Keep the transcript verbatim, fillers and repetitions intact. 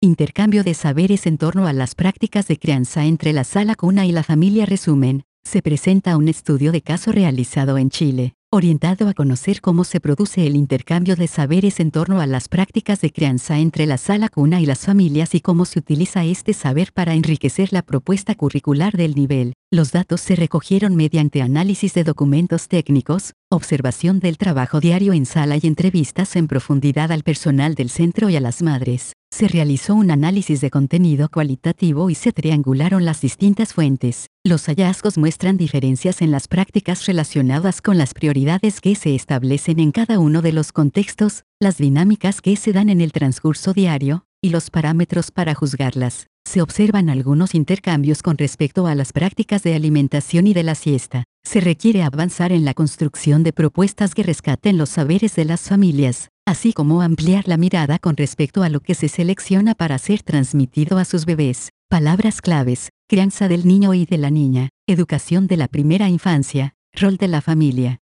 Intercambio de saberes en torno a las prácticas de crianza entre la sala cuna y la familia. Resumen, se presenta un estudio de caso realizado en Chile, orientado a conocer cómo se produce el intercambio de saberes en torno a las prácticas de crianza entre la sala cuna y las familias y cómo se utiliza este saber para enriquecer la propuesta curricular del nivel. Los datos se recogieron mediante análisis de documentos técnicos, observación del trabajo diario en sala y entrevistas en profundidad al personal del centro y a las madres. Se realizó un análisis de contenido cualitativo y se triangularon las distintas fuentes. Los hallazgos muestran diferencias en las prácticas relacionadas con las prioridades que se establecen en cada uno de los contextos, las dinámicas que se dan en el transcurso diario, y los parámetros para juzgarlas. Se observan algunos intercambios con respecto a las prácticas de alimentación y de la siesta. Se requiere avanzar en la construcción de propuestas que rescaten los saberes de las familias, así como ampliar la mirada con respecto a lo que se selecciona para ser transmitido a sus bebés. Palabras claves: crianza del niño y de la niña, educación de la primera infancia, rol de la familia.